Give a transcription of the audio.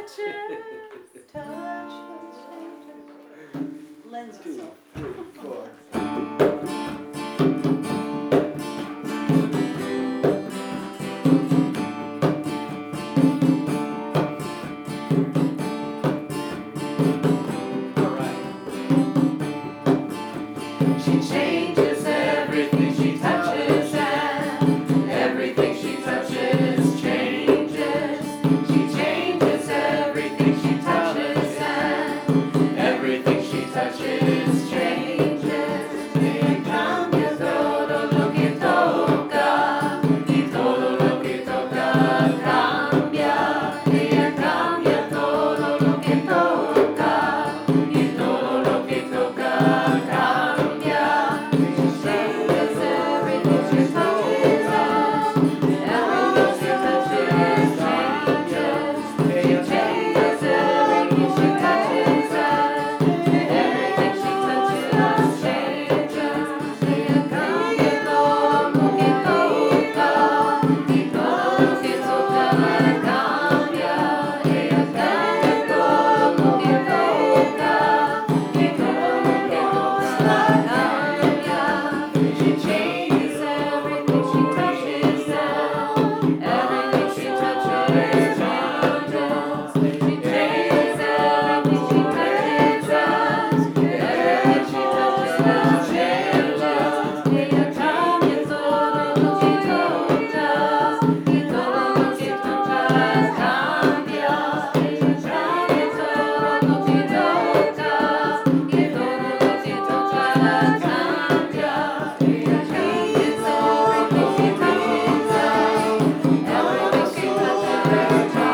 touches, touches, lends itself. 2, 3, 4. All right. She changes everything she touches, and everything she touches changes. She changes everything she touches, and everything she touches changes. Y cambia todo lo que toca, y todo lo que toca cambia. Ella cambia todo lo que toca, y todo lo que toca cambia. She changes everything she touches, and everything she touches changes. She changes everything she touches, and everything she touches changes. Ella cambia todo lo que toca, y todo lo que toca cambia. Ella cambia todo lo que toca, y todo lo que toca cambia. She changes everything she touches, and everything she touches changes. She changes everything she touches, and everything she touches changes. Ella cambia todo lo que toca, y todo lo que toca cambia. Ella cambia todo lo que toca, y todo lo que toca cambia. Ella changes everything she touches, everything she touches